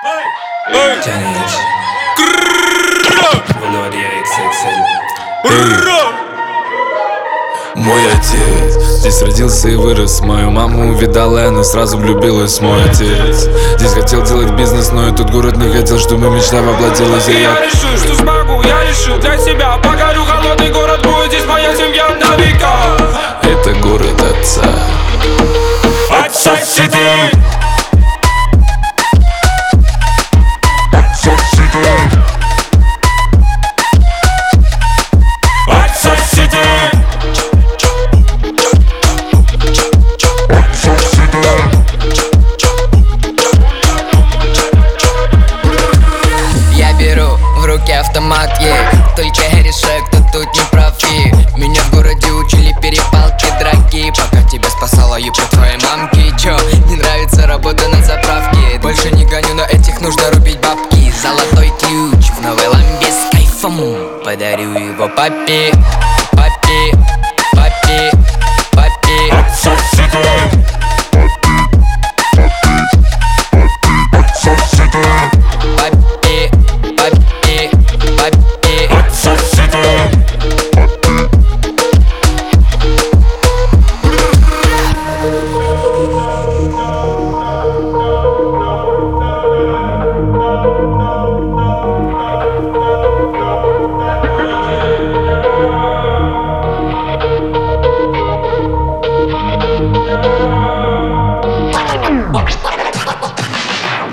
Тянешь Валерия XXL. Мой отец здесь родился и вырос. Мою маму увидала, и она сразу влюбилась. Мой отец здесь хотел делать бизнес, но этот город не хотел, чтобы мечта воплотилась. И я решил, что смогу, я решил для себя. Погорю, холодный город будет, здесь моя семья на века. Это город отца. Отца Сити. Автомат, только Хэришек, кто тут не прав. Меня в городе учили перепалки дорогие, пока тебя спасала юбка твоей мамки. Чё, не нравится работа на заправке? Больше не гоню, на этих нужно рубить бабки. Золотой ключ в новой ламбе с кайфом, подарю его папе.